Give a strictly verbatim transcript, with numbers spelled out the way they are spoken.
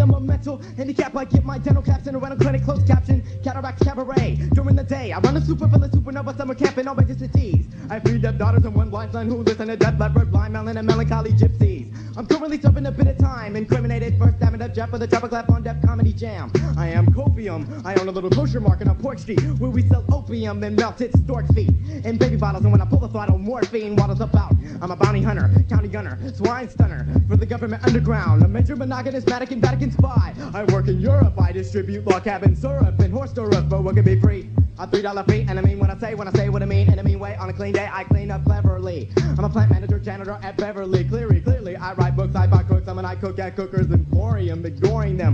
am a mental handicap. I get my dental caps in a rental clinic, closed caption, cataract cabaret. During the day, I run a super full of supernova summer camp in all my cities. I have three deaf daughters and one blind son who listen to death, leopard, blind melon, and melancholy gypsies. I'm currently serving a bit of time, incriminated first time in Jeff for the Triple Clap on Def Comedy Jam. I am copium. I own a little kosher market on Pork Street where we sell opium and melted stork feet in baby bottles. And when I pull the throttle, morphine waddles about. I'm a bounty hunter, county gunner, swine stunner for the government underground. A major monogamous Vatican Vatican spy. I work in Europe. I distribute log cabin syrup and horse syrup for what can be free. A three dollar fee, and I mean what I say, when I say what I mean, in a mean way. On a clean day, I clean up cleverly. I'm a plant manager, janitor at Beverly. Clearly, clearly, I write books, I buy cooks. I'm an I cook at Cooker's Emporium, ignoring them.